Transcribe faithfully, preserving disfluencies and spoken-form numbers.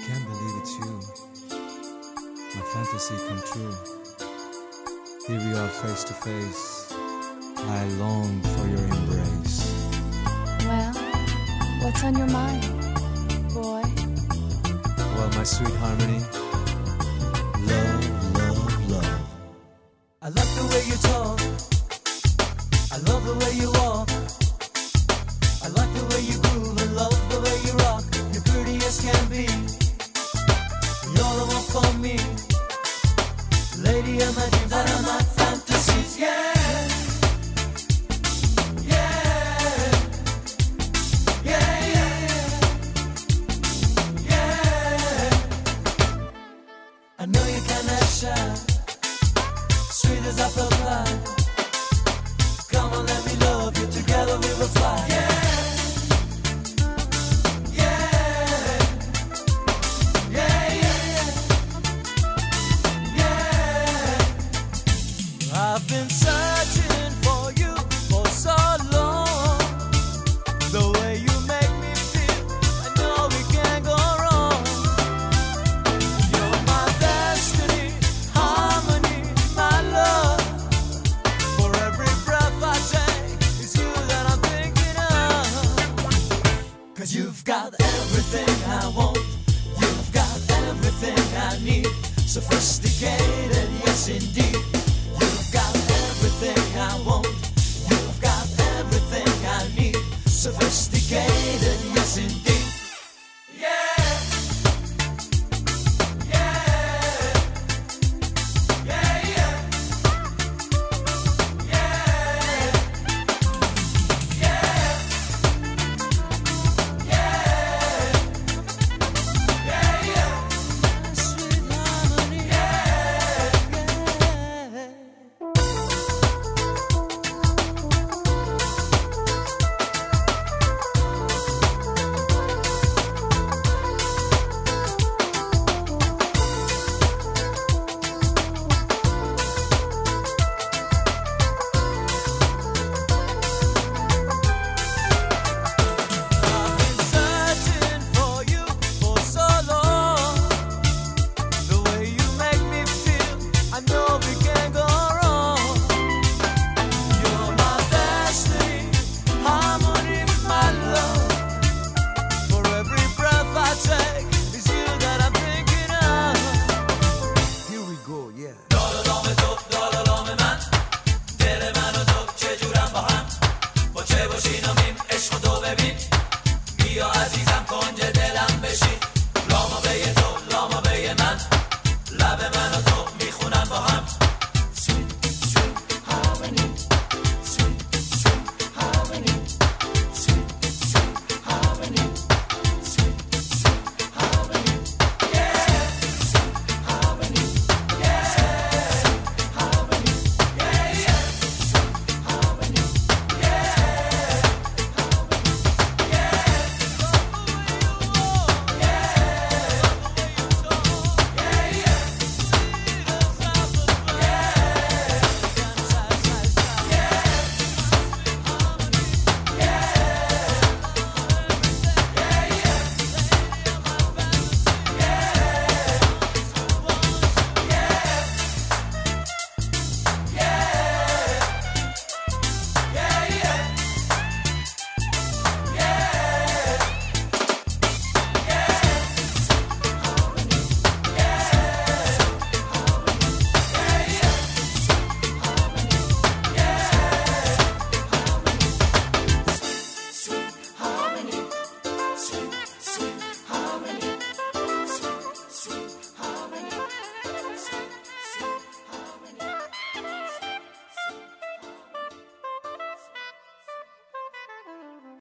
can't believe it's you. My fantasy come true. Here we are face to face. I long for your embrace. Well, what's on your mind, boy? Well, my sweet harmony. Love, love, love. I love the way you talk. I love the way you walk. I like the way you groove. I love the way you rock. You're pretty as can be. You're the one for me. Lady of my dreams and of my fantasies. Yeah. Yeah. Yeah, yeah. Yeah. I know you cannot shy. Sweet as apple pie. Come on, let me love you. Together we will fly. Yeah. Yeah. Yeah, yeah. Yeah. I've been searching for you for so long. The way you make me feel, I know we can't go wrong. You're my destiny, harmony, my love. For every breath I take, it's you that I'm thinking of. 'Cause you've got everything I want. You've got everything I need. Sophisticated, yes indeed. You've got everything I want.